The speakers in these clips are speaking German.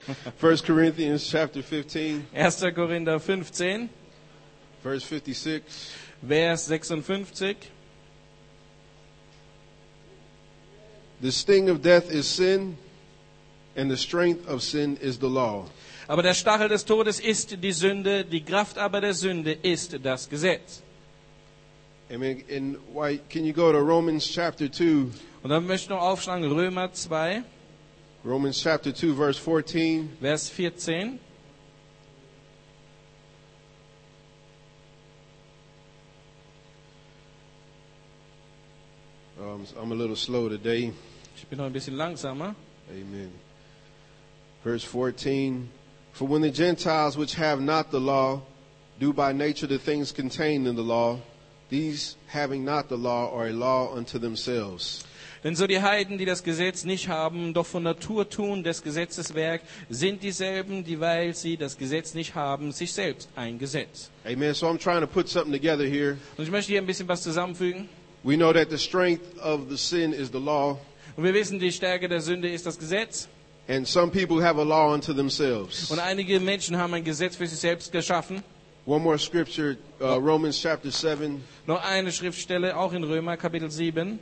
1 Corinthians chapter 15, 1. Korinther 15, verse 56. Vers 56. The sting of death is sin, and the strength of sin is the law. Aber der Stachel des Todes ist die Sünde, die Kraft aber der Sünde ist das Gesetz. Amen. And why? Can you go to Romans chapter 2? Und dann möchte ich noch aufschlagen, Römer 2, Romans chapter 2, verse 14. Vers 14. I'm a little slow today. Ich bin noch ein bisschen langsamer. Amen. Verse 14. For when the Gentiles which have not the law do by nature the things contained in the law, these having not the law are a law unto themselves. Denn so die Heiden, die das Gesetz nicht haben, doch von Natur tun des Gesetzes Werk, sind dieselben, dieweil sie das Gesetz nicht haben, sich selbst ein Gesetz. Amen. So I'm trying to put something together here. Und ich möchte hier ein bisschen was zusammenfügen. We know that the strength of the sin is the law, Und wir wissen, die Stärke der Sünde ist das Gesetz. and some people have a law unto themselves. Und einige Menschen haben ein Gesetz für sich selbst geschaffen. One more scripture, Romans chapter 7, Noch eine Schriftstelle, auch in Römer, Kapitel 7.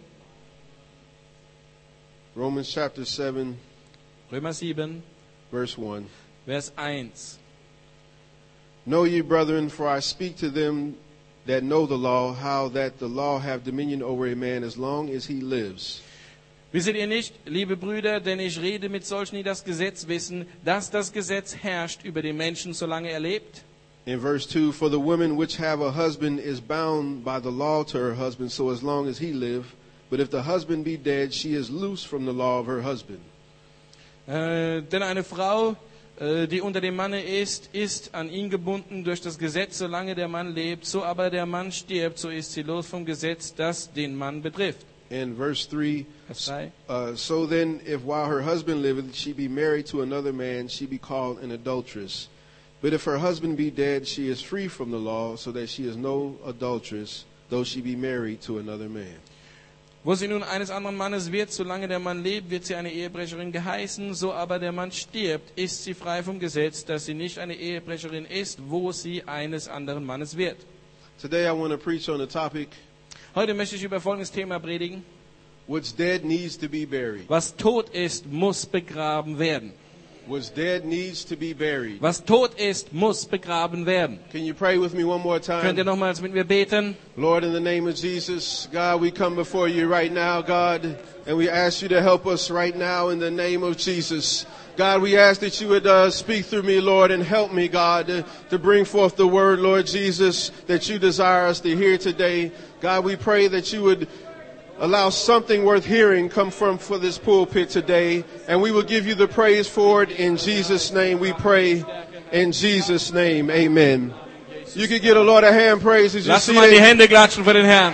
Romans chapter 7, Römer 7, verse 1. Vers 1. Know ye, brethren, for I speak to them that know the law, how that the law have dominion over a man as long as he lives. Wisset ihr nicht, liebe Brüder, denn ich rede mit solchen, die das Gesetz wissen, dass das Gesetz herrscht über den Menschen, solange er lebt? In verse 2, for the woman which have a husband is bound by the law to her husband, so as long as he live. But if the husband be dead, she is loose from the law of her husband. Denn eine Frau, die unter dem Manne ist an ihn gebunden durch das Gesetz, solange der Mann lebt. So aber der Mann stirbt, so ist sie los vom Gesetz, das den Mann betrifft. In verse 3, Vers 3. so then, if while her husband liveth, she be married to another man, she be called an adulteress. But if her husband be dead, she is free from the law, so that she is no adulteress, though she be married to another man. Wo sie nun eines anderen Mannes wird, solange der Mann lebt, wird sie eine Ehebrecherin geheißen. So aber der Mann stirbt, ist sie frei vom Gesetz, dass sie nicht eine Ehebrecherin ist, wo sie eines anderen Mannes wird. Today I want to preach on the topic, Heute möchte ich über folgendes Thema predigen. what's dead needs to be buried. Was tot ist, muss begraben werden. What's dead needs to be buried. Was tot ist, muss begraben werden. Can you pray with me one more Könnt ihr time? nochmals mit mir beten? Lord, in the name of Jesus, God, we come before you right now, God, and we ask you to help us right now in the name of Jesus. God, we ask that you would speak through me, Lord, and help me, God, to bring forth the word, Lord Jesus, that you desire us to hear today. God, we pray that you would allow something worth hearing come from for this pulpit today, and we will give you the praise for it. In Jesus' name we pray. In Jesus' name, amen. You can get a Lord a hand praise as you Lasst see uns mal die it. Hände klatschen für den Herrn.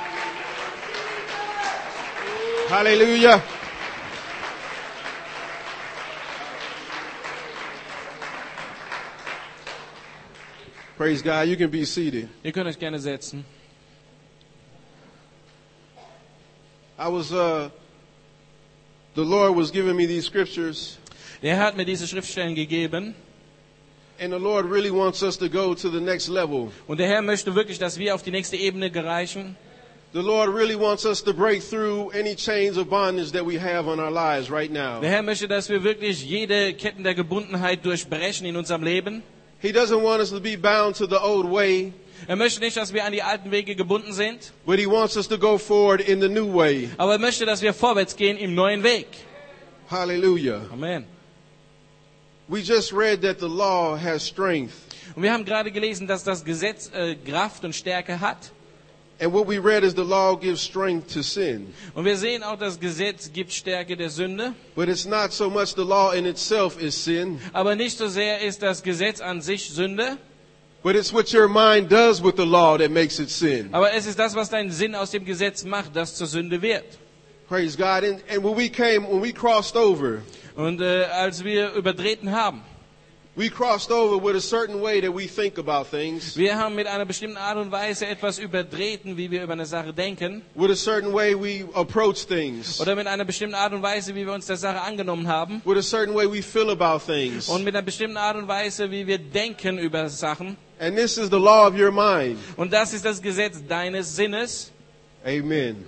Hallelujah. Praise God. You can be seated. Ihr könnt euch gerne setzen. The Lord was giving me these scriptures, Der Herr hat mir diese Schriftstellen gegeben. and the Lord really wants us to go to the next level. Und der Herr möchte wirklich, dass wir auf die nächste Ebene gereichen. The Lord really wants us to break through any chains of bondage that we have on our lives right now. Der Herr möchte, dass wir wirklich jede Ketten der Gebundenheit durchbrechen in unserem Leben. He doesn't want us to be bound to the old way, Er möchte nicht, dass wir an die alten Wege gebunden sind, but He wants us to go forward in the new way. aber er möchte, dass wir vorwärts gehen im neuen Weg. Hallelujah. Amen. We just read that the law has strength. Und wir haben gerade gelesen, dass das Gesetz Kraft und Stärke hat. And what we read is the law gives strength to sin. Und wir sehen auch, das Gesetz gibt Stärke der Sünde. But it's not so much the law in itself is sin, Aber nicht so sehr ist das Gesetz an sich Sünde, but it's what your mind does with the law that makes it sin. aber es ist das, was dein Sinn aus dem Gesetz macht, das zur Sünde wird. Praise God. And when we crossed over, Und als wir übertreten haben, We crossed over with a certain way that we think about things, Wir haben mit einer bestimmten Art und Weise etwas übertreten, wie wir über eine Sache denken. with a certain way we approach things, Oder mit einer bestimmten Art und Weise, wie wir uns der Sache angenommen haben. with a certain way we feel about things. Und mit einer bestimmten Art und Weise, wie wir denken über Sachen. And this is the law of your mind. Und das ist das Gesetz deines Sinnes. Amen.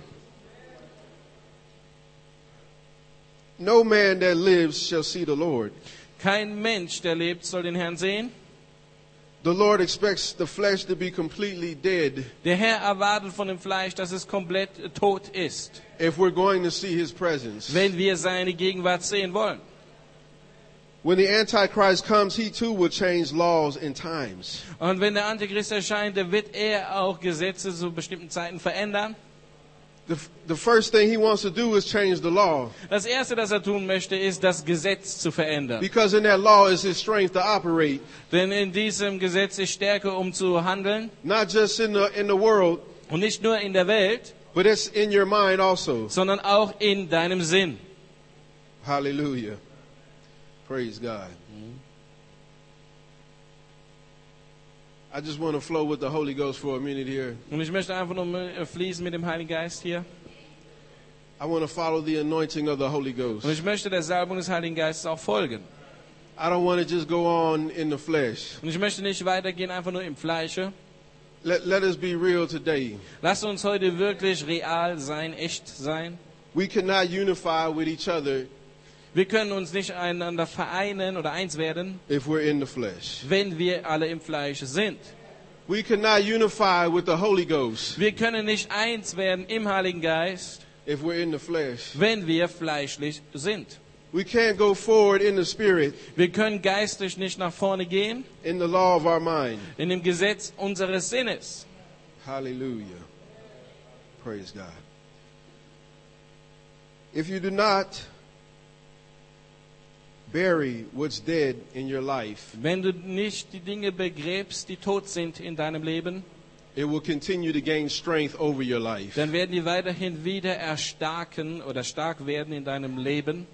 No man that lives shall see the Lord. Kein Mensch, der lebt, soll den Herrn sehen. The Lord expects the flesh to be completely dead Der Herr erwartet von dem Fleisch, dass es komplett tot ist, if we're going to see His presence. wenn wir seine Gegenwart sehen wollen. When the Antichrist comes, he too will change laws and times. Und wenn der Antichrist erscheint, dann wird er auch Gesetze zu bestimmten Zeiten verändern. The first thing he wants to do is change the law, Das Erste, das er tun möchte, ist, das Gesetz zu verändern. because in that law is his strength to operate, Denn in diesem Gesetz ist Stärke, um zu handeln. not just in the world, Und nicht nur in der Welt, but it's in your mind also. sondern auch in deinem Sinn. Hallelujah. Praise God. I just want to flow with the Holy Ghost for a minute here. Und ich möchte einfach nur fließen mit dem Heiligen Geist hier. I want to follow the anointing of the Holy Ghost. Und ich möchte der Salbung des Heiligen Geistes auch folgen. I don't want to just go on in the flesh. Und ich möchte nicht weitergehen einfach nur im Fleische. Let us be real today. Lasst uns heute wirklich real sein, echt sein. We cannot unify with each other Wir können uns nicht einander vereinen oder eins werden, if we're in the flesh. wenn wir alle im Fleisch sind. We cannot unify with the Holy Ghost Wir können nicht eins werden im Heiligen Geist, if we're in the flesh. wenn wir fleischlich sind. We can't go forward in the spirit Wir können geistlich nicht nach vorne gehen in the law of our mind. in dem Gesetz unseres Sinnes. Hallelujah. Praise God. If you do not bury what's dead in your life, Wenn du nicht die Dinge begräbst, die tot sind in deinem Leben, it will continue to gain strength over your life. dann werden die weiterhin wieder erstarken oder stark werden in deinem Leben.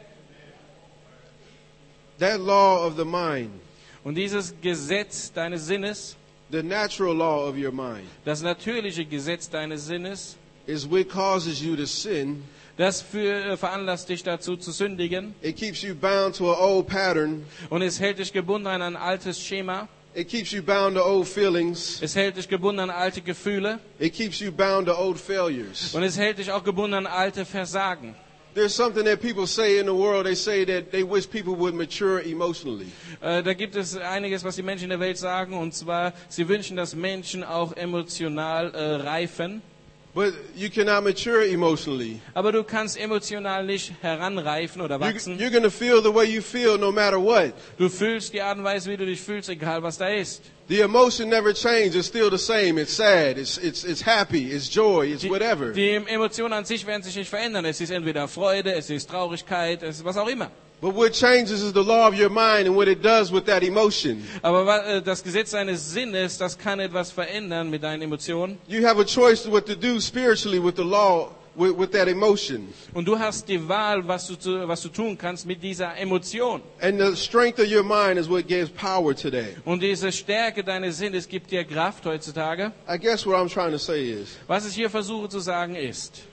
That law of the mind, Und dieses Gesetz deines Sinnes, the natural law of your mind, das natürliche Gesetz deines Sinnes, is what causes you to sin. das veranlasst dich dazu zu sündigen. It keeps you bound to an old pattern. Und es hält dich gebunden an ein altes Schema. It keeps you bound to old feelings. Es hält dich gebunden an alte Gefühle. It keeps you bound to old failures. Und es hält dich auch gebunden an alte Versagen. There's something that people say in the world. They say that they wish people would mature emotionally. Da gibt es einiges, was die Menschen in der Welt sagen. Und zwar, sie wünschen, dass Menschen auch emotional reifen. But you cannot mature emotionally. Aber du kannst emotional nicht heranreifen oder wachsen. You're going to feel the way you feel no matter what. Du fühlst die Art und Weise, wie du dich fühlst, egal was da ist. The emotion never changes. It's still the same. It's sad. It's happy. It's joy. It's whatever. Die Emotionen an sich werden sich nicht verändern. Es ist entweder Freude, es ist Traurigkeit, es ist was auch immer. But what changes is the law of your mind and what it does with that emotion. Aber das Gesetz deines Sinnes, das kann etwas verändern mit deinen Emotionen. You have a choice what to do spiritually with the law, with that emotion. Und du hast die Wahl, was du tun kannst mit dieser Emotion. And the strength of your mind is what gives power today. Und diese Stärke deines Sinnes gibt dir Kraft heutzutage. I guess what I'm trying to say is Was ich hier versuche zu sagen ist,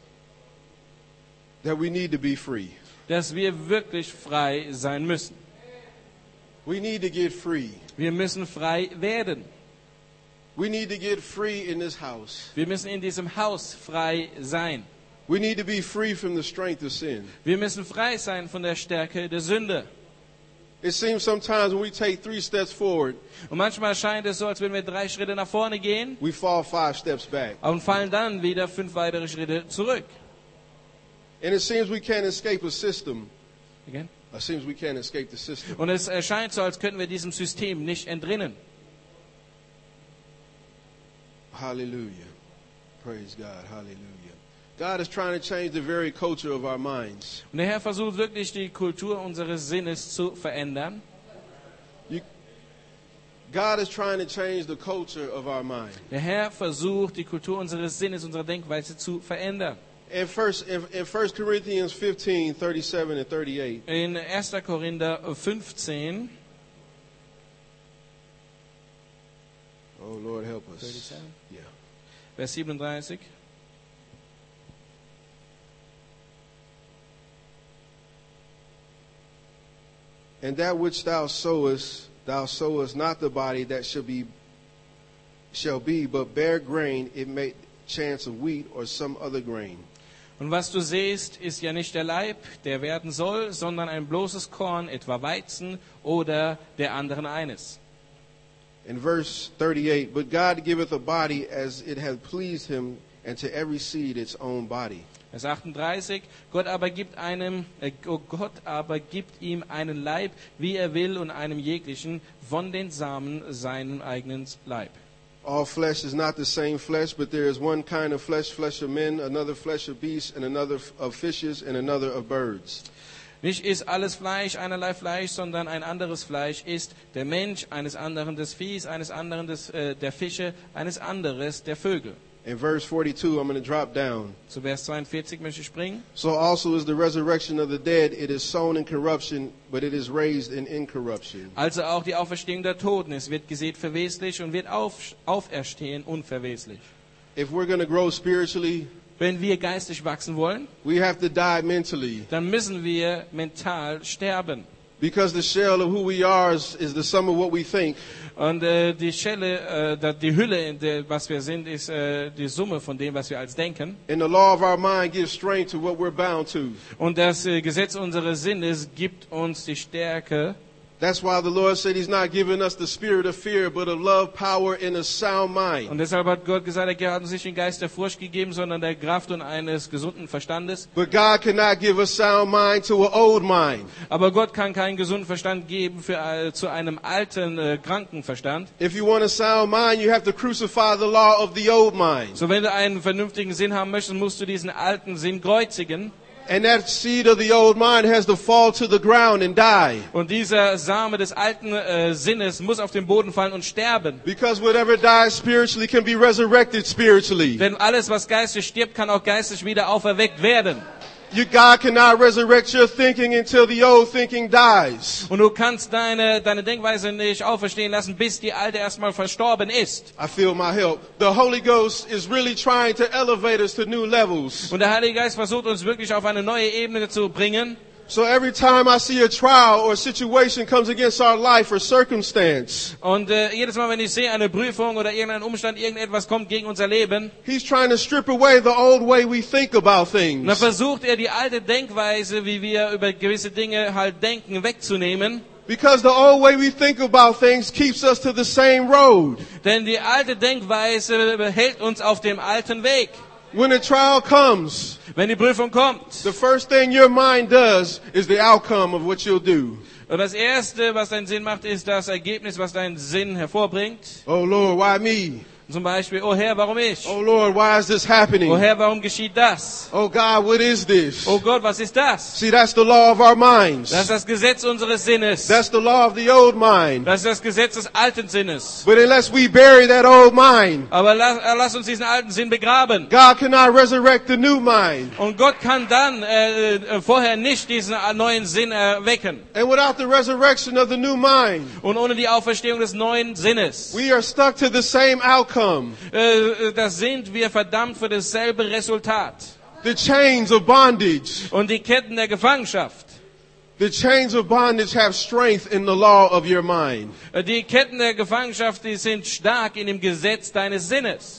that we need to be free. dass wir wirklich frei sein müssen. We need to get free. Wir müssen frei werden. We need to get free in this house. Wir müssen in diesem Haus frei sein. We need to be free from the strength of sin. Wir müssen frei sein von der Stärke der Sünde. It seems sometimes when we take 3 steps forward, Und manchmal scheint es so, als wenn wir 3 Schritte nach vorne gehen we fall 5 steps back. und fallen dann wieder 5 weitere Schritte zurück. And it seems we can't escape a system. Again? It seems we can't escape the system. Und es erscheint so, als könnten wir diesem System nicht entrinnen. Hallelujah. Praise God. Hallelujah. God is trying to change the very culture of our minds. Und der Herr versucht wirklich, die Kultur unseres Sinnes zu verändern. God is trying to change the culture of our mind. Der Herr versucht, die Kultur unseres Sinnes, unserer Denkweise zu verändern. In 1 Corinthians 15, 37 and 38, In 1. Korinther 15, Oh Lord, help us. 37. Yeah. Vers 37. And that which thou sowest not the body that shall be, but bare grain, it may chance of wheat or some other grain. Und was du siehst, ist ja nicht der Leib, der werden soll, sondern ein bloßes Korn, etwa Weizen oder der anderen eines. In verse 38, but God giveth a body as it hath pleased him, and to every seed its own body. Vers 38, Gott aber gibt ihm einen Leib, wie er will, und einem jeglichen von den Samen seinen eigenen Leib. All flesh is not the same flesh, but there is one kind of flesh, flesh of men, another flesh of beasts, and another of fishes, and another of birds. Nicht ist alles Fleisch einerlei Fleisch, sondern ein anderes Fleisch ist der Mensch, eines anderen des Viehs, eines anderen der Fische, eines anderes der Vögel. In verse 42, I'm going to drop down. Zu Vers 42 möchte ich springen. So also is the resurrection of the dead. It is sown in corruption, but it is raised in incorruption. Also auch die Auferstehung der Toten. Es wird gesät verweslich und wird auferstehen unverweslich. If we're going to grow spiritually, wenn wir geistig wachsen wollen, we have to die mentally. Dann müssen wir mental sterben. Because the shell of who we are is the sum of what we think. Und die Hülle, was wir sind, ist die Summe von dem, was wir als denken. And the law of our mind gives strength to what we're bound to. Und das Gesetz unseres Sinnes gibt uns die Stärke. That's why the Lord said He's not giving us the spirit of fear, but of love, power, and a sound mind. Und deshalb hat Gott gesagt, er hat uns nicht den Geist der Furcht gegeben, sondern der Kraft und eines gesunden Verstandes. But God cannot give a sound mind to an old mind. Aber Gott kann keinen gesunden Verstand geben zu einem alten, kranken Verstand. If you want a sound mind, you have to crucify the law of the old mind. So, wenn du einen vernünftigen Sinn haben möchtest, musst du diesen alten Sinn kreuzigen. And that seed of the old mind has to fall to the ground and die. Und dieser Same des alten Sinnes muss auf den Boden fallen und sterben. Because whatever dies spiritually can be resurrected spiritually. Denn alles, was geistig stirbt, kann auch geistig wieder auferweckt werden. God cannot resurrect your thinking until the old thinking dies. Und du kannst deine Denkweise nicht auferstehen lassen, bis die alte erstmal verstorben ist. I feel my help. The Holy Ghost is really trying to elevate us to new levels. Und der Heilige Geist versucht uns wirklich auf eine neue Ebene zu bringen. So every time I see a trial or a situation comes against our life or circumstance, und jedes Mal, wenn ich sehe, eine Prüfung oder irgendein Umstand, irgendetwas kommt gegen unser Leben, He's trying to strip away the old way we think about things. dann versucht er die alte Denkweise, wie wir über gewisse Dinge halt denken, wegzunehmen. Because the old way we think about things keeps us to the same road. Denn die alte Denkweise hält uns auf dem alten Weg. When a trial comes, wenn die Prüfung kommt, the first thing your mind does is the outcome of what you'll do. Und das Erste, was dein Sinn macht, ist das Ergebnis, was dein Sinn hervorbringt. Oh Lord, why me? Zum Beispiel, oh Herr, warum ich? Oh Lord, why is this happening? Oh Herr, warum geschieht das? Oh God, what is this? Oh Gott, was ist das? See, that's the law of our minds. Das ist das Gesetz unseres Sinnes. That's the law of the old mind. Das ist das Gesetz des alten Sinnes. But unless we bury that old mind, aber lass uns diesen alten Sinn begraben. God cannot resurrect the new mind. Und Gott kann dann vorher nicht diesen neuen Sinn erwecken. And without the resurrection of the new mind, und ohne die Auferstehung des neuen Sinnes, we are stuck to the same outcome. Da sind wir verdammt für dasselbe Resultat. The chains of bondage. Und die Ketten der Gefangenschaft. The chains of bondage have strength in the law of your mind. Die Ketten der Gefangenschaft, die sind stark in dem Gesetz deines Sinnes.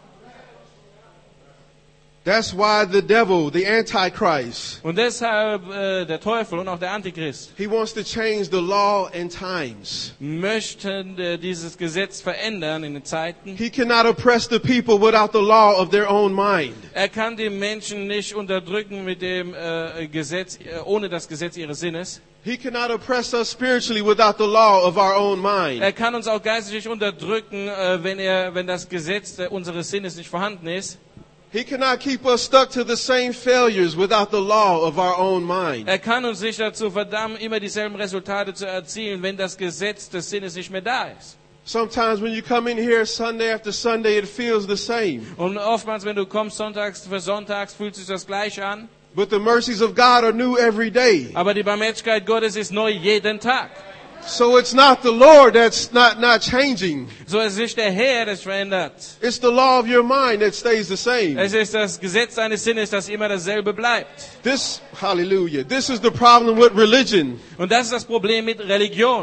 That's why the devil, the Antichrist, und deshalb der Teufel und auch der Antichrist, he wants to change the law and times. möchten dieses Gesetz verändern in den Zeiten. He cannot oppress the people without the law of their own mind. Er kann die Menschen nicht unterdrücken mit dem Gesetz, ohne das Gesetz ihres Sinnes. He cannot oppress us spiritually without the law of our own mind. Er kann uns auch geistig unterdrücken, wenn das Gesetz unseres Sinnes nicht vorhanden ist. He cannot keep us stuck to the same failures without the law of our own mind. Er kann uns nicht dazu verdammen, immer dieselben Resultate zu erzielen, wenn das Gesetz des Sinnes nicht mehr da ist. Sometimes when you come in here Sunday after Sunday, it feels the same. Und oftmals, wenn du kommst sonntags für sonntags, fühlt sich das gleich an. But the mercies of God are new every day. Aber die Barmherzigkeit Gottes ist neu jeden Tag. So it's not the Lord that's not changing. So ist nicht der Herr, der sich verändert. It's the law of your mind that stays the same. Es ist das Gesetz deines Sinnes, das immer dasselbe bleibt. Hallelujah. This is the problem with religion. Und das ist das Problem mit Religion.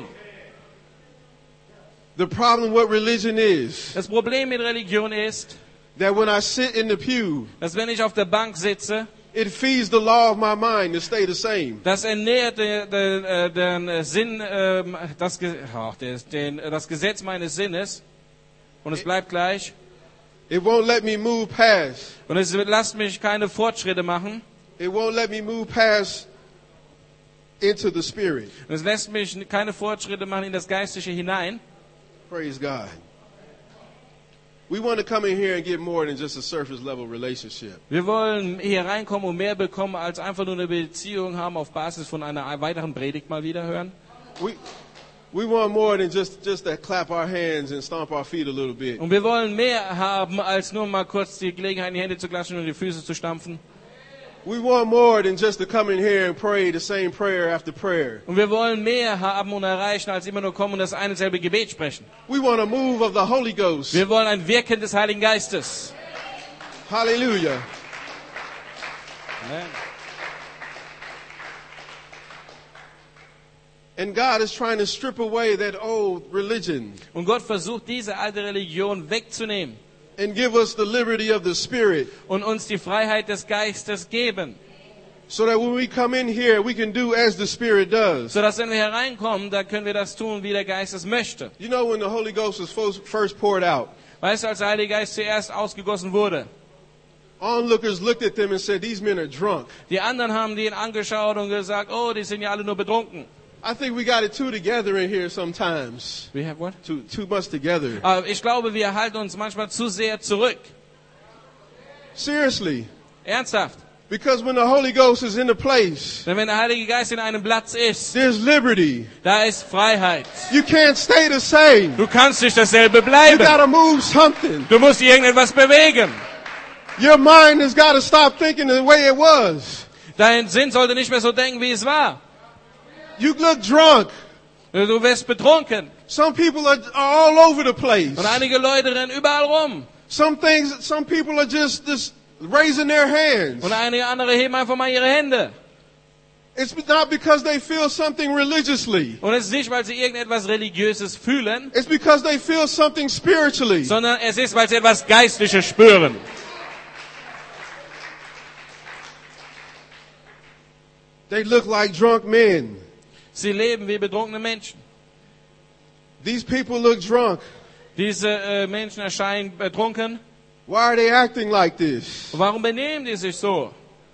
The problem with religion is Das Problem mit Religion ist, that when I sit in the pew, dass wenn ich auf der Bank sitze, it feeds the law of my mind to stay the same. das ernährt den Sinn, das Gesetz meines Sinnes und es bleibt gleich. It won't let me move past. Und es lässt mich keine Fortschritte machen. It won't let me move past into the spirit. Und es lässt mich keine Fortschritte machen in das Geistliche hinein. Praise God. We want to come in here and get more than just a surface level relationship. Wir wollen hier reinkommen und mehr bekommen, als einfach nur eine Beziehung haben auf Basis von einer weiteren Predigt mal wieder hören. We want more than just to clap our hands and stomp our feet a little bit. Und wir wollen mehr haben, als nur mal kurz die Gelegenheit, in die Hände zu klatschen und die Füße zu stampfen. We want more than just to come in here and pray the same prayer after prayer. Und wir wollen mehr haben und erreichen, als immer nur kommen und das eine selbe Gebet sprechen. We want a move of the Holy Ghost. Wir wollen ein Wirken des Heiligen Geistes. Hallelujah. Amen. And God is trying to strip away that old religion Und Gott versucht, diese alte Religion wegzunehmen and give us the liberty of the Spirit, und uns die Freiheit des Geistes geben. so that when we come in here, we can do as the Spirit does. Sodass, wenn wir hereinkommen, da können wir das tun, wie der Geist es möchte. You know, when the Holy Ghost was first poured out, Weißt du, als der Heilige Geist zuerst ausgegossen wurde, onlookers looked at them and said, "These men are drunk." die anderen haben den angeschaut und gesagt, oh, die sind ja alle nur betrunken. I think we got it too together in here sometimes. We have what? Too much together. Aber ich glaube, wir halten uns manchmal zu sehr zurück. Seriously. Ernsthaft. Because when the Holy Ghost is in the place, Denn wenn der Heilige Geist in einem Platz ist, there's liberty. da ist Freiheit. You can't stay the same. Du kannst nicht dasselbe You bleiben. gotta move something. Du musst irgendetwas bewegen. Your mind has got to stop thinking the way it was. Dein Sinn sollte nicht mehr so denken, wie es war. You look drunk. Du wirst betrunken. Some people are all over the place. Und einige Leute rennen überall rum. Some people are just raising their hands. Und einige andere heben einfach mal ihre Hände. It's not because they feel something religiously. Und es ist nicht, weil sie irgendetwas Religiöses fühlen, It's because they feel something spiritually. sondern es ist, weil sie etwas Geistliches spüren. They look like drunk men. Sie leben wie betrunkene Menschen. These people look drunk. Diese Menschen erscheinen betrunken. Why are they acting like this? Und warum benehmen die sich so?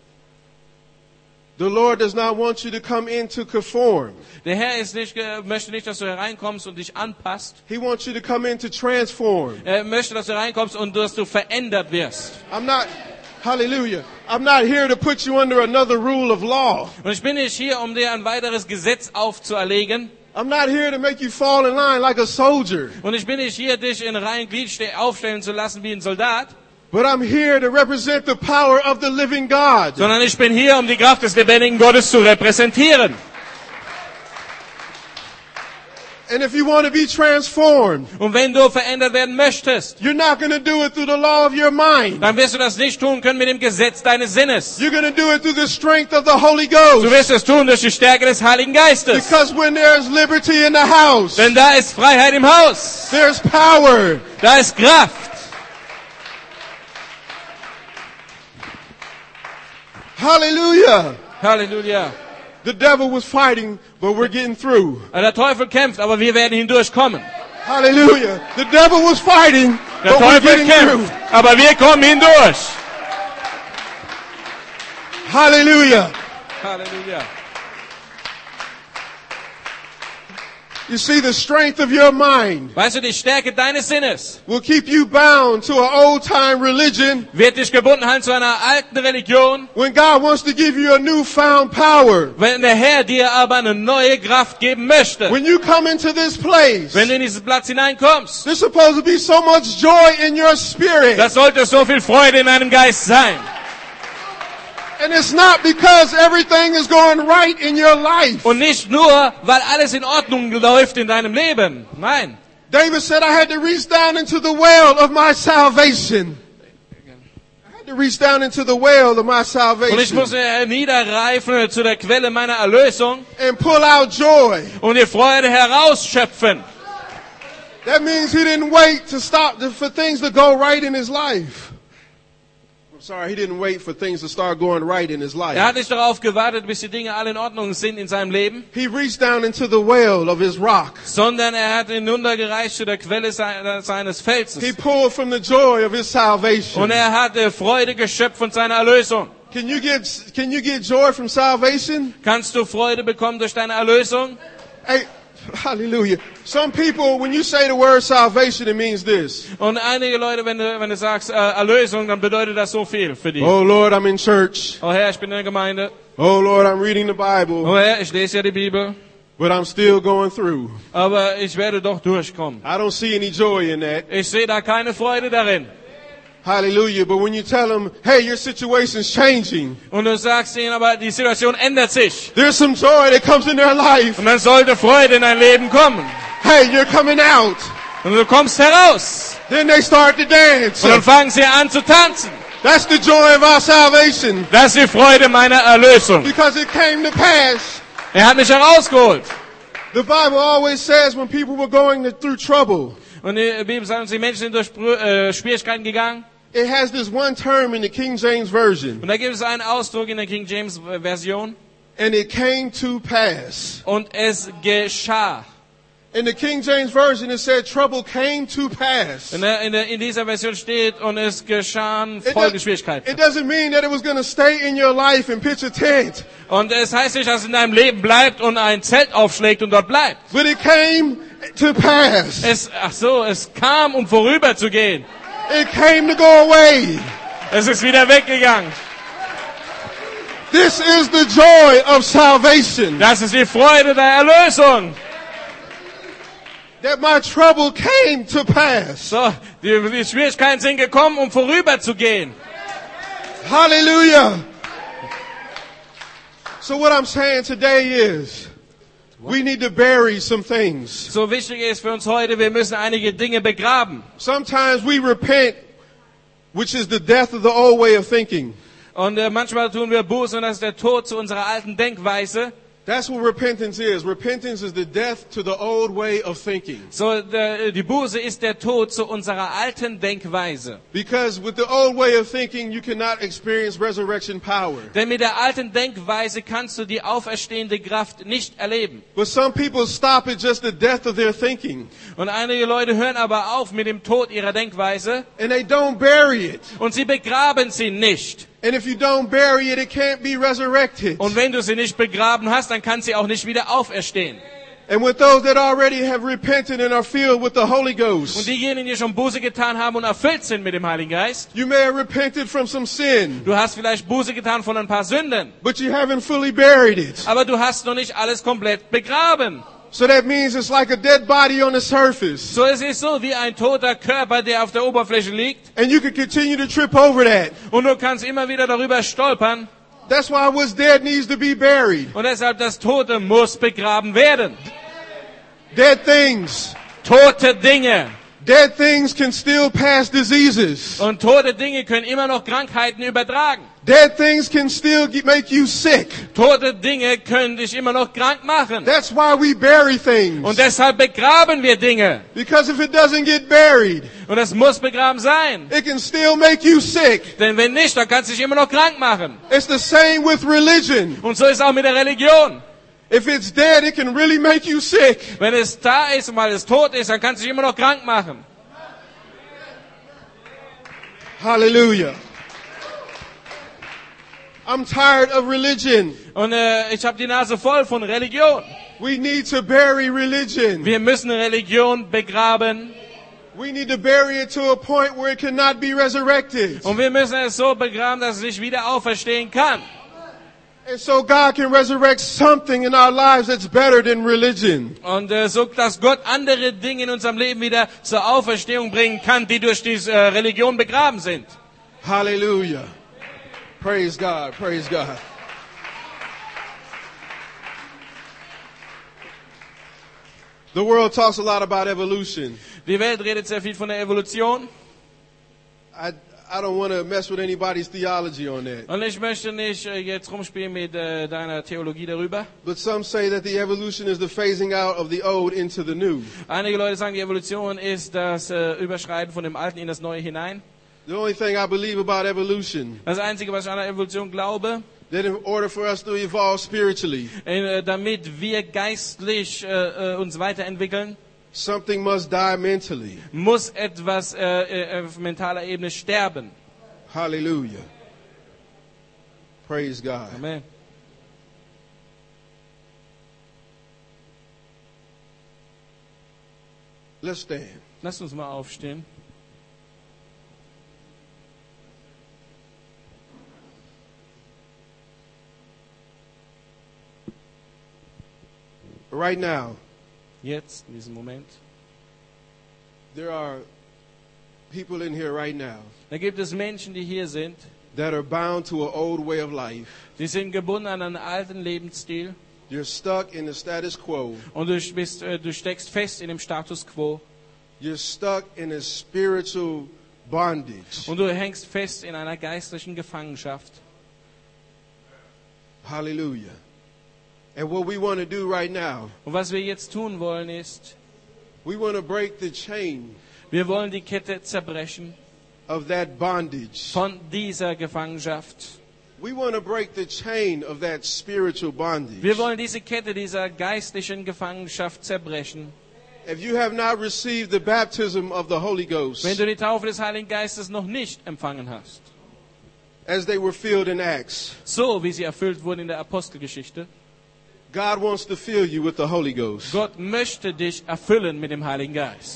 The Lord does not want you to come in to conform. Der Herr möchte nicht, dass du hereinkommst und dich anpasst. He wants you to come in to transform. Er möchte, dass du hereinkommst und dass du verändert wirst. Hallelujah. I'm not here to put you under another rule of law. Und ich bin nicht hier, um dir ein weiteres Gesetz aufzuerlegen. I'm not here to make you fall in line like a soldier. Und ich bin nicht hier, dich in Reihen Glied aufstellen zu lassen wie ein Soldat. But I'm here to represent the power of the living God. Sondern ich bin hier, um die Kraft des lebendigen Gottes zu repräsentieren. And if you want to be transformed, Und wenn du verändert werden möchtest, you're not going to do it through the law of your mind. dann wirst du das nicht tun können mit dem Gesetz deines Sinnes. You're going to do it through the strength of the Holy Du Ghost. wirst es tun durch die Stärke des Heiligen Geistes. Because when there's liberty in the house, Denn da ist Freiheit im Haus. there's power. Da ist Kraft. Hallelujah. Halleluja. The devil was fighting, but we're getting through. Der Teufel kämpft, aber wir werden hindurchkommen. Hallelujah. The devil was fighting, Der but we're Teufel getting through. kämpft, aber wir kommen hindurch. Hallelujah. Halleluja. You see, the strength of your mind Weißt du, die Stärke deines Sinnes will keep you bound to an old-time religion wird dich gebunden halten zu einer alten Religion, when God wants to give you a newfound power. wenn der Herr dir aber eine neue Kraft geben möchte. When you come into this place, Wenn du in diesen Platz hineinkommst, there's supposed to be so much joy in your spirit. da sollte so viel Freude in deinem Geist sein. And it's not because everything is going right in your life. Und nicht nur, weil alles in Ordnung läuft in deinem Leben. Nein. David said, I had to reach down into the well of my salvation. I had to reach down into the well of my Und ich salvation muss niederreifen zu der Quelle meiner Erlösung and pull out joy. und die Freude herausschöpfen. That means he didn't wait to stop for things to go right in his life. I'm sorry, he didn't wait for things to start going right in his life. Er hat nicht darauf gewartet, bis die Dinge alle in Ordnung sind in seinem Leben, He reached down into the well of his rock. sondern er hat hinuntergereicht zu der Quelle seines He Felses. pulled from the joy of his salvation. Und er hat Freude geschöpft von seiner Erlösung. Can you get joy from salvation? Kannst du Freude bekommen durch deine Erlösung? Hey, hallelujah. Some people, when you say the word salvation, it means this. Und einige Leute, wenn du sagst Erlösung, dann bedeutet das so viel für dich. Oh Lord, I'm in church. Oh Herr, ich bin in der Gemeinde. Oh Lord, I'm reading the Bible, Oh Herr, ich lese ja die Bibel. but I'm still going through. Aber ich werde doch durchkommen. I don't see any joy in that. Ich sehe da keine Freude darin. Hallelujah. But when you tell them, hey, your situation's changing, Und du sagst ihnen, aber die Situation ändert sich. there's some joy that comes in their life. Und dann sollte Freude in dein Leben kommen. Hey, you're coming out. Und du kommst heraus. Then they start to dance. Und dann fangen sie an zu tanzen. That's the joy of our salvation. Das ist die Freude meiner Erlösung. Because it came to pass. Er hat mich herausgeholt. The Bible always says when people were going through trouble, Und die Bibel sagt uns, die Menschen sind durch Schwierigkeiten gegangen. it has this one term in the King James Version. Und da gibt es einen Ausdruck in der King James Version. And it came to pass. Und es geschah. In the King James Version, it said trouble came to pass. In dieser Version steht, und es geschahen It Folgeschwierigkeiten. doesn't mean that it was going to stay in your life and pitch a tent. Und es heißt nicht, dass es in deinem Leben bleibt und ein Zelt aufschlägt und dort bleibt. But it came to pass. Es kam, um vorüberzugehen. It came to go away. Es ist wieder weggegangen. This is the joy of salvation. Das ist die Freude der Erlösung. That my trouble came to pass. So, die Schwierigkeiten sind gekommen, um vorüberzugehen. Hallelujah. So what I'm saying today is, we need to bury some things. So wichtig ist für uns heute, wir müssen einige Dinge begraben. Sometimes we repent, which is the death of the old way of thinking. Und manchmal tun wir Buße und das ist der Tod zu unserer alten Denkweise. That's what repentance is. Repentance is the death to the old way of thinking. So, die Buße ist der Tod zu unserer alten Denkweise. Because with the old way of thinking, you cannot experience resurrection power. Denn mit der alten Denkweise kannst du die auferstehende Kraft nicht erleben. But some people stop at just the death of their thinking. Und einige Leute hören aber auf mit dem Tod ihrer Denkweise And they don't bury it. und sie begraben sie nicht. And if you don't bury it, it can't be resurrected. Und wenn du sie nicht begraben hast, dann kann sie auch nicht wieder auferstehen. And with those that already have repented and are filled with the Holy Und Ghost, diejenigen, die schon Buße getan haben und erfüllt sind mit dem Heiligen Geist, you may have repented from some sin, du hast vielleicht Buße getan von ein paar Sünden, but you haven't fully buried it. aber du hast noch nicht alles komplett begraben. So that means it's like a dead body on the surface. So es ist so wie ein toter Körper, der auf der Oberfläche liegt. And you can continue to trip over that. Und du kannst immer wieder darüber stolpern. That's why what's dead needs to be buried. Und deshalb, das Tote muss begraben werden. Dead things. Tote Dinge. Dead things can still pass diseases. Und tote Dinge können immer noch Krankheiten übertragen. Dead things can still make you sick. Tote Dinge können dich immer noch krank machen. That's why we bury things. Und deshalb begraben wir Dinge. Because if it doesn't get buried, Und es muss begraben sein. it can still make you sick. Denn wenn nicht, dann kannst du dich immer noch krank machen. It's the same with religion. Und so ist es auch mit der Religion. If it's dead, it can really make you sick. Wenn es da ist und weil es tot ist, dann kannst du dich immer noch krank machen. Hallelujah. I'm tired of religion. Und ich habe die Nase voll von Religion. We need to bury religion. Wir müssen Religion begraben. We need to bury it to a point where it cannot be resurrected. Und wir müssen es so begraben, dass es nicht wieder auferstehen kann. And so God can resurrect something in our lives that's better than religion. Und so, dass Gott andere Dinge in unserem Leben wieder zur Auferstehung bringen kann, die durch diese Religion begraben sind. Hallelujah. Praise God. Praise God. The world talks a lot about evolution. Die Welt redet sehr viel von der Evolution. I don't want to mess with anybody's theology on that. Und ich möchte nicht jetzt rumspielen mit deiner Theologie darüber. But some say that the evolution is the phasing out of the old into the new. Einige Leute sagen, die Evolution ist das Überschreiten von dem Alten in das Neue hinein. The only thing I believe about evolution, Das Einzige, was ich an der Evolution glaube, that in order for us to evolve spiritually, damit wir geistlich uns weiterentwickeln, something must die mentally. muss etwas auf mentaler Ebene sterben. Hallelujah. Praise God. Amen. Let's stand. Lasst uns mal aufstehen. Right now, Jetzt, in diesem Moment. there are people in here right now Da gibt es Menschen, die hier sind, that are bound to an old way of life. die sind gebunden an einen alten Lebensstil You're stuck in the status quo. und du steckst fest in dem Status quo You're stuck in a spiritual bondage. und du hängst fest in einer geistlichen Gefangenschaft. Hallelujah. And what we want to do right now, Und was wir jetzt tun wollen ist, we want to break the chain wir wollen die Kette zerbrechen of that bondage. von dieser Gefangenschaft. We want to break the chain of that spiritual bondage. Wir wollen diese Kette dieser geistlichen Gefangenschaft zerbrechen. If you have not received the baptism of the Holy Ghost, Wenn du die Taufe des Heiligen Geistes noch nicht empfangen hast, as they were filled in Acts, so wie sie erfüllt wurden in der Apostelgeschichte, God wants to fill you with the Holy Ghost. Gott möchte dich erfüllen mit dem Heiligen Geist.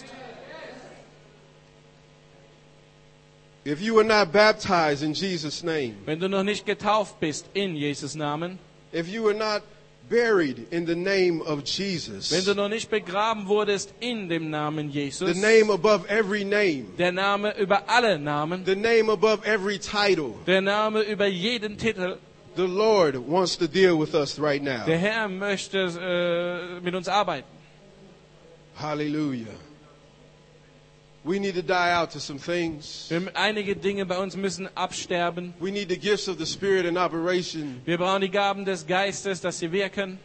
If you were not baptized in Jesus' name, Wenn du noch nicht getauft bist in Jesus' Namen, if you were not buried in the name of Jesus, wenn du noch nicht begraben wurdest in dem Namen Jesus, the name above every name, der Name über alle Namen, the name above every title, der Name über jeden Titel, the Lord wants to deal with us right now. der Herr möchte mit uns arbeiten. Hallelujah. We need to die out to some things. Einige Dinge bei uns müssen absterben. We need the gifts of the Spirit in operation. Wir brauchen die Gaben des Geistes, dass sie wirken.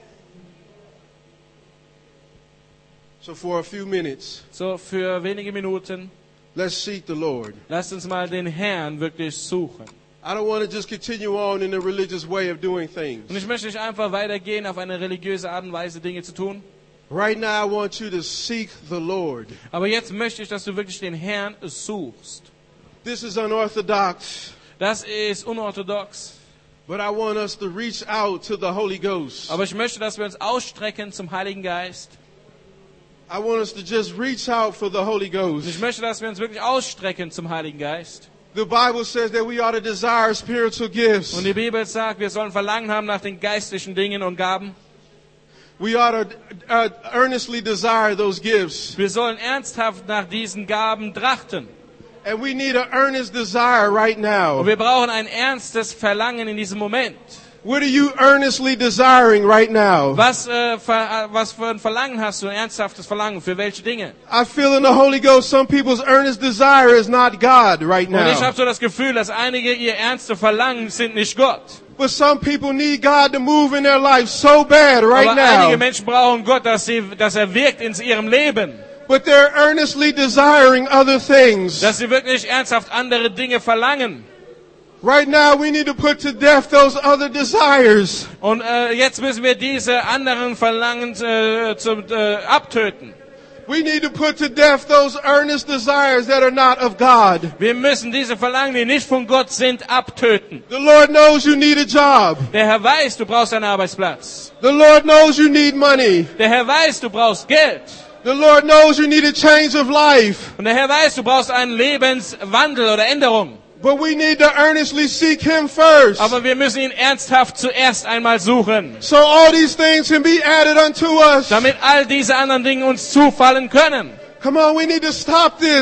So for a few minutes, So, für wenige Minuten, let's seek the Lord. lasst uns mal den Herrn wirklich suchen. I don't want to just continue on in a religious way of doing things. Und ich möchte nicht einfach weitergehen, auf eine religiöse Art und Weise Dinge zu tun. Right now, I want you to seek the Lord. Aber jetzt möchte ich, dass du wirklich den Herrn suchst. This is unorthodox, Das ist unorthodox. but I want us to reach out to the Holy Ghost. Aber ich möchte, dass wir uns ausstrecken zum Heiligen Geist. I want us to just reach out for the Holy Und ich Ghost. möchte, dass wir uns wirklich ausstrecken zum Heiligen Geist. The Bible says that we ought to desire spiritual gifts. Und die Bibel sagt, wir sollen Verlangen haben nach den geistlichen Dingen und Gaben. We ought to earnestly desire those gifts. Wir sollen ernsthaft nach diesen Gaben trachten. And we need an earnest desire right Und now. wir brauchen ein ernstes Verlangen in diesem Moment. What are you earnestly desiring right now? Was für ein Verlangen hast du, ein ernsthaftes Verlangen? Für welche Dinge? I feel in the Holy Ghost some people's earnest desire is not God right Und ich now. habe so das Gefühl, dass einige ihr ernste Verlangen sind nicht Gott. But some people need God to move in their life so bad right Aber einige now. Menschen brauchen Gott, dass er wirkt in ihrem Leben. But they're earnestly desiring other things. Dass sie wirklich ernsthaft andere Dinge verlangen. Right now we need to put to death those other desires. Und jetzt müssen wir diese anderen Verlangen abtöten. We need to put to death those earnest desires that are not of God. Wir müssen diese Verlangen, die nicht von Gott sind, abtöten. The Lord knows you need a job. Der Herr weiß, du brauchst einen Arbeitsplatz. The Lord knows you need money. Der Herr weiß, du brauchst Geld. The Lord knows you need a change of life. Und der Herr weiß, du brauchst einen Lebenswandel oder Änderung. But we need to earnestly seek Him first. Aber wir müssen ihn ernsthaft zuerst einmal suchen, So all these things can be added unto us. damit all diese anderen Dinge uns zufallen können. Come on, we need to stop this.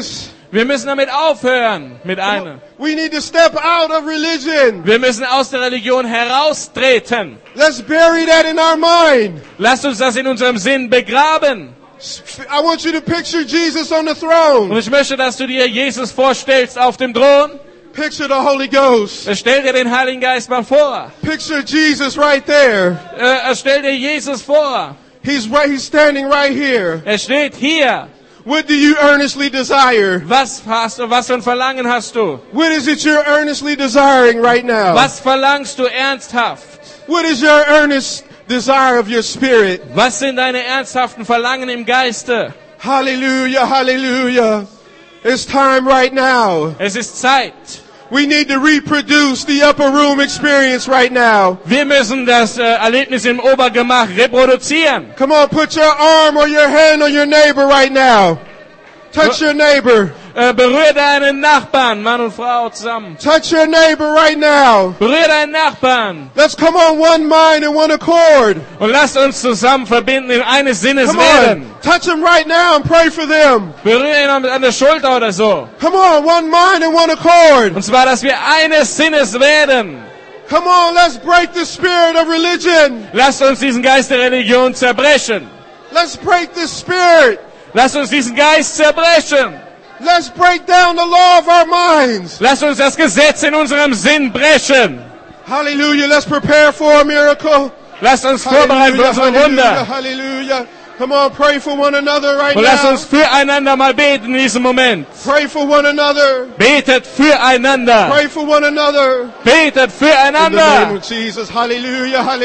Wir müssen damit aufhören mit einem. We need to step out of religion. Wir müssen aus der Religion heraustreten. Let's bury that in our mind. Lasst uns das in unserem Sinn begraben. I want you to picture Jesus on the Und throne. ich möchte, dass du dir Jesus vorstellst auf dem Thron. Picture the Holy Ghost. Stell dir den Heiligen Geist mal vor. Picture Jesus right there. Stell dir Jesus vor. He's standing right here. Er steht hier. What do you earnestly desire? Was hast du? Was für ein Verlangen hast du? What is it you're earnestly desiring right now? Was verlangst du ernsthaft? What is your earnest desire of your spirit? Was sind deine ernsthaften Verlangen im Geiste? Hallelujah, hallelujah. It's time right now. Es ist Zeit. We need to reproduce the upper room experience right now. Wir müssen das Erlebnis im Obergemach reproduzieren. Come on, put your arm or your hand on your neighbor right now. Touch your neighbor. Berühr deinen Nachbarn, Mann und Frau zusammen. Touch your neighbor right now. Berühr deinen Nachbarn. Let's come on one mind and one accord. Und lasst uns zusammen verbinden, in eines Sinnes Come werden. on, touch them right now and pray for them. Berühr ihn an der Schulter oder so. Come on, one mind and one accord. Und zwar, dass wir eines Sinnes werden. Come on, let's break the spirit of religion. Lasst uns diesen Geist der Religion zerbrechen. Let's break the spirit. Lasst uns diesen Geist zerbrechen. Let's break down the law of our minds. Lasst uns das Gesetz in unserem Sinn brechen. Hallelujah, let's prepare for a miracle. Lasst uns vorbereiten für unsere Hallelujah, Wunder. hallelujah. Come on, pray for one another right Und lasst now. uns füreinander mal beten in diesem Moment. Pray for one another. Betet füreinander. Pray for one another. Betet In the name füreinander. of Jesus, hallelujah, hallelujah.